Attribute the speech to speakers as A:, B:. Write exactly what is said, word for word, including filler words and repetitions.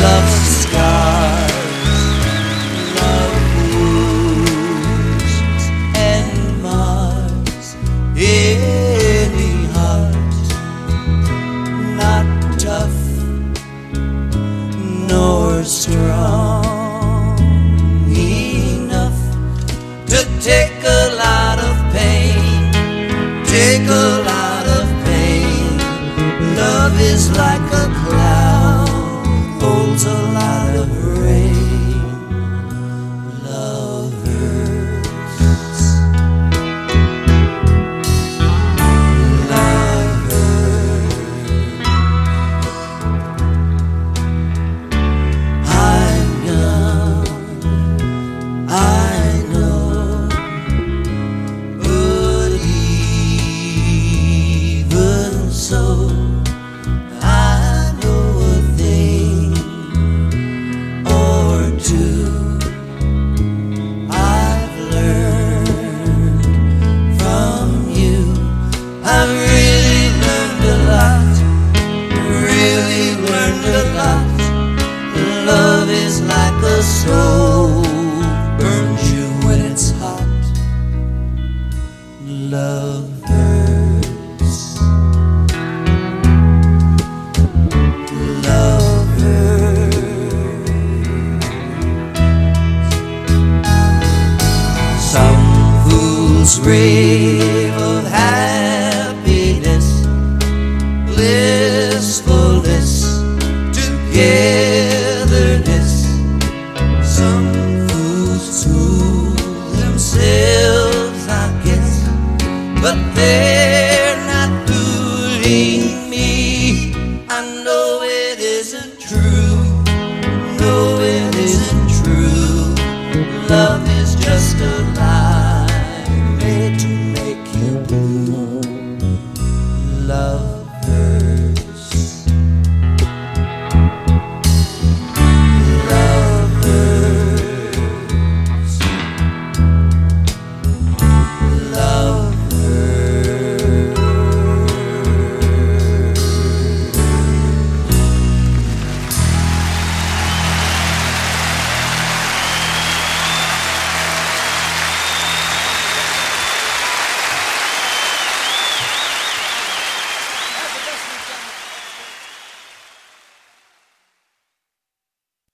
A: love scars, love wounds, and mars any heart not tough nor strong enough to take a lot of pain, take a lot of pain. Love is like a cloud, holds a lot of rain. Love hurts, love hurts. I'm young, I know, but even so, I've really learned a lot, really learned a lot. Love is like a stove, burns you when it's hot. Love hurts, love hurts. Some fools rave of happiness, blissfulness, togetherness. Some fools fool themselves, I guess, but they're not fooling me. I know it isn't true.